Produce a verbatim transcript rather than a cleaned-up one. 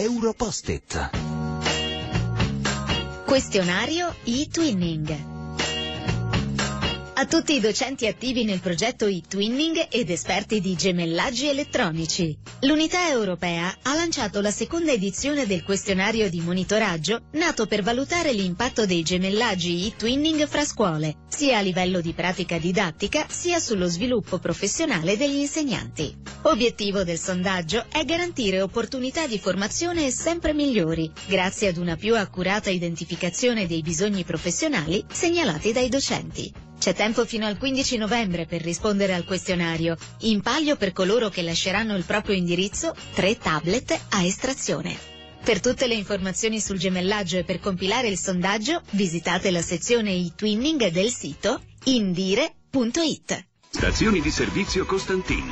Euro Post-it. Questionario e-Twinning. A tutti i docenti attivi nel progetto e-Twinning ed esperti di gemellaggi elettronici. L'Unità Europea ha lanciato la seconda edizione del questionario di monitoraggio nato per valutare l'impatto dei gemellaggi e-Twinning fra scuole, sia a livello di pratica didattica sia sullo sviluppo professionale degli insegnanti. Obiettivo del sondaggio è garantire opportunità di formazione sempre migliori, grazie ad una più accurata identificazione dei bisogni professionali segnalati dai docenti. C'è tempo fino al quindici novembre per rispondere al questionario. In palio per coloro che lasceranno il proprio indirizzo, tre tablet a estrazione. Per tutte le informazioni sul gemellaggio e per compilare il sondaggio, visitate la sezione e-Twinning del sito indire punto it. Stazioni di servizio Costantin.